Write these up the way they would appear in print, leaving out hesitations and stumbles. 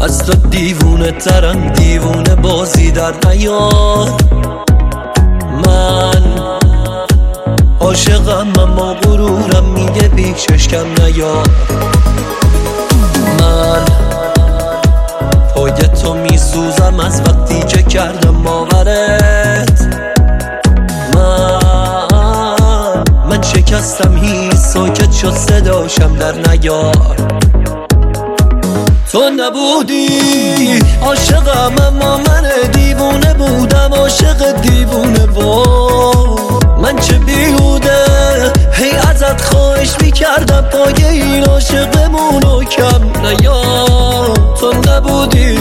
از تو دیوونه ترم، دیوونه بازی در نیار. من عاشقم اما غرورم میگه پیشش کم نیار. من پای تو میسوزم از وقتی که کردم باورت. من شکستم هیچ ساکت شد صداشم در نیار. تو نبودی عاشقم اما من دیوونه بودم، عاشق دیوونه با من چه بیهوده هی ازت خواهش میکردم پای این عاشقمونو کم نیار. تو نبودی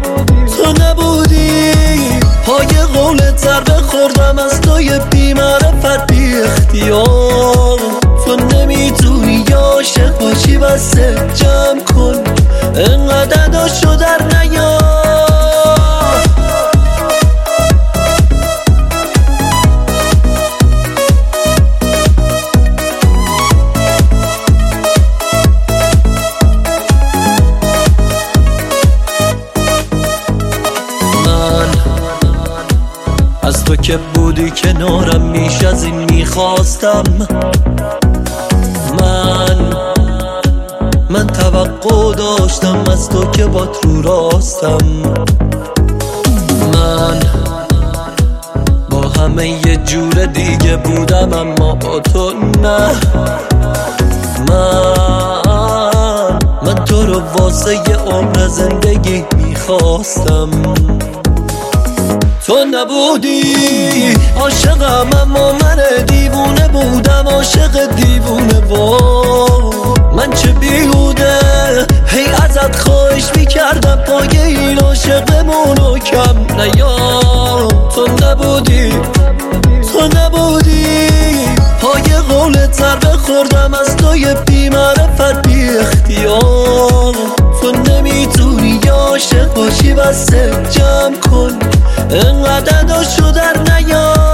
پای قولت ضربه خوردم از توی بی معرفت بی اختیار. تو نمیتونی عاشق باشی بسه جمع کن انقدر داشو در نیار. من از تو که بودی کنارم میش از این میخواستم. من توقع داشتم از تو که بات رو راستم. من با همه یه جور دیگه بودم اما با تو نه. من تو رو واسه یه عمر زندگی میخواستم. تو نبودی عاشقم اما من دیوونه بودم، عاشق دیوونه با من چه بیهوده هی ازت خواهش میکردم پای این عاشقمونو کم نیار. تو نبودی پای قولت ضربه خوردم از توی بی معرفت بی اختیار. تو نمیتونی عاشق باشی بسه جمع کن انقدر داشو در نیار.